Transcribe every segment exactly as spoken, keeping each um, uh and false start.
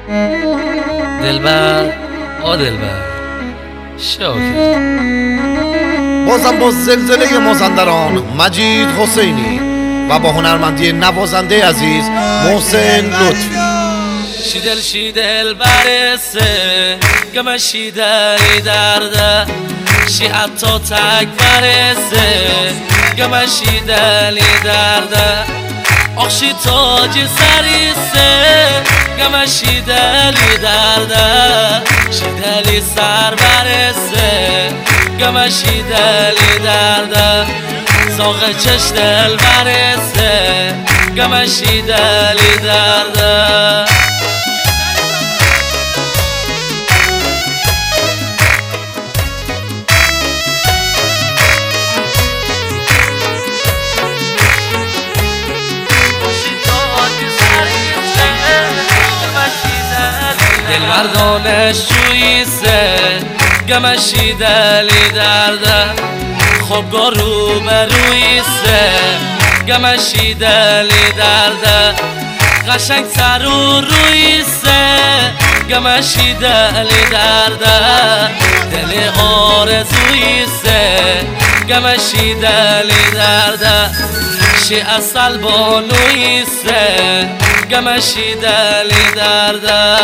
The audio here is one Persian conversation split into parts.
دلبر آ دلبر شاکر. بازم با زلزله مازندران مجید حسینی و با هنرمندی نوازنده عزیز محسن لطفی. شیدل شیدل برسه گم شیدلی درده شی حتی تک برسه گم شیدلی درده آخشی تاجی سریسه گم شیدلی درده شیدلی سر برسه گم شیدلی درده ساق چش دل برسه گم شیدلی درده. دلبردانش جویسه گمشی دلی درده خوبگاه رو برویسه گمشی دلی درده قشنگ سر و رویسه گمشی دلی درده دل آرزویسه گمشی دلی درده شی اصل بانویسه گمشی دلی درده.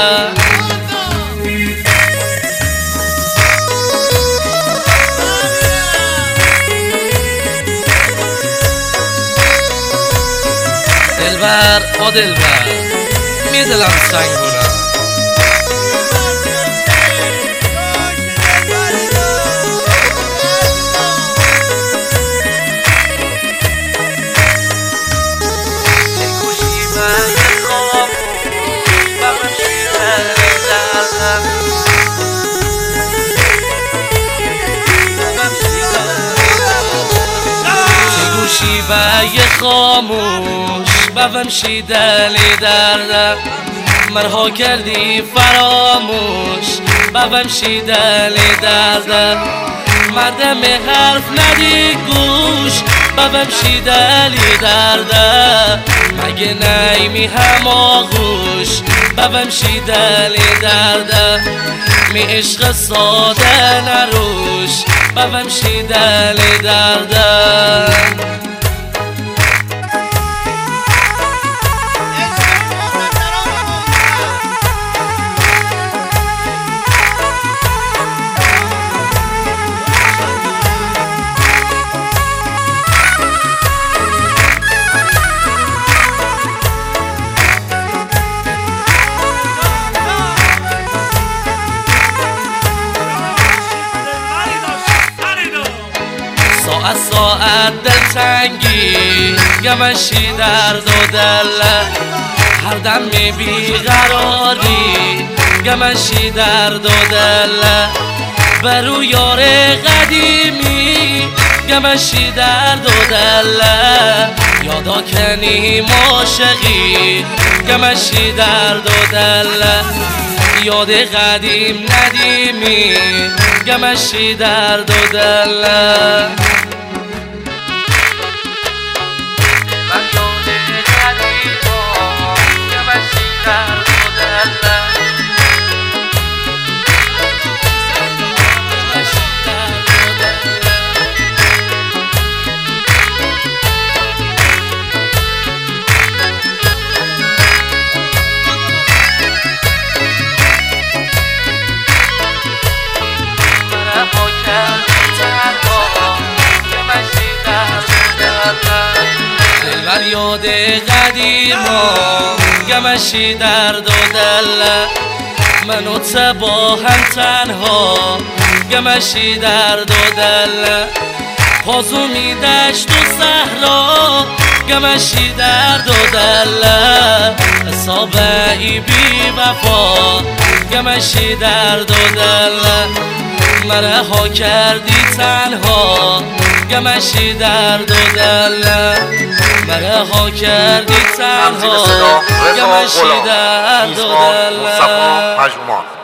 دلبر آ دلبر می دلم سنگ بودم گوشی و یه خاموش بفهم شیدلی درده مرها کردی فراموش بفهم شیدلی درده مردم حرف ندی گوش بفهم شیدلی درده مگه نیمی هماغوش بفهم شیدلی درده می عشق ساده نروش بفهم شیدلی درده. ساعت ساعت دلتنگی گمشی درد و دله هر دم می بیقراری گمشی درد و دله برو یار قدیمی گمشی درد و دله یادا کنی عاشقی گمشی درد و دله یاد قدیم ندیمی گمشی درد و دله. دلبر یاد قدیما گمشی درد و دله منو با هم تنها گمشی درد و دله پازومی دشت و صحرا گمشی درد و دله حساب ای بی وفا گمشی درد و دله مرها کردی تنها گمشی درد و دله مرها کردی تنها گمشی درد و دله.